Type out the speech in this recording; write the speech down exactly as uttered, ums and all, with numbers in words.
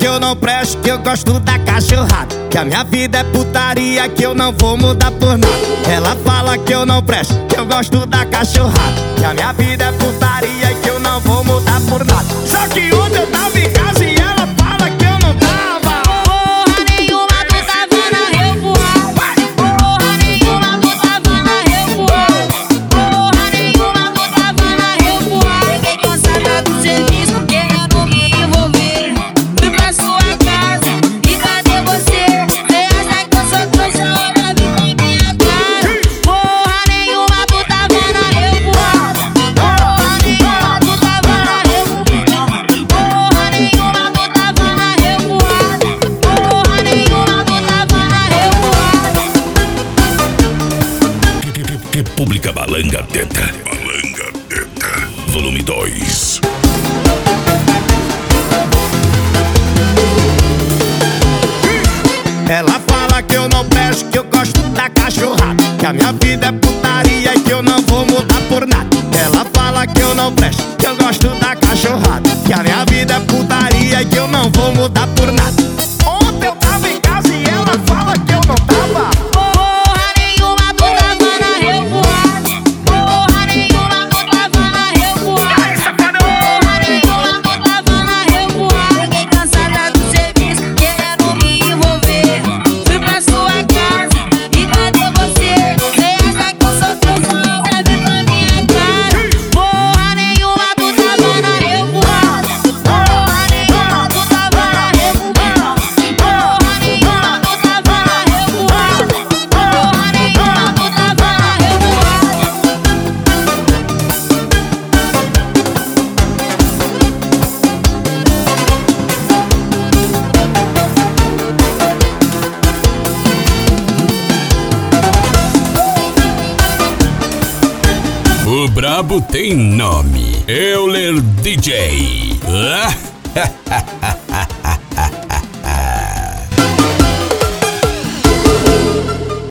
que eu não presto, que eu gosto da cachorrada, que a minha vida é putaria, que eu não vou mudar por nada. Ela fala que eu não presto, que eu gosto da cachorrada, que a minha vida é putaria, que eu não vou mudar por nada. Só que ontem eu tava em casa e ela fala que eu não tava. Porra nenhuma, tu tava na revoada. Porra nenhuma, tu tava na revoada. Porra nenhuma, tu tava na revoada. Fiquei cansada do serviço, querendo me envolver. Fui pra sua casa e cadê você? Você acha que eu sou trouxa, pra vir na minha cara? Porra nenhuma, tu tava na revoada. Porra nenhuma, tu tava na revoada. Porra nenhuma, tu tava na revoada. Porra nenhuma, tu tava na revoada. República Balanga Teta. Balanga Teta. Volume dois. Ela fala que eu não presto, que eu gosto da cachorrada, que a minha vida é putaria, que eu não vou mudar por nada. Ela fala que eu não presto, que eu gosto da cachorrada, que a minha vida é putaria, que eu não vou mudar por nada. Ontem eu tava em casa e ela fala que eu não tava. Porra nenhuma, tu tava na revoada. Porra nenhuma, tu tava na revoada. Porra nenhuma, tu tava na revoada. Fiquei cansada do serviço, querendo me envolver. Fui pra sua casa e cadê você? Você acha que eu sou trouxa, pra vir na minha cara? Porra nenhuma, tu tava na revoada. Porra nenhuma, tu tava na revoada. Porra nenhuma, tu tava na revoada. Porra nenhuma, tu tava na revoada. O brabo tem nome. Euler D J.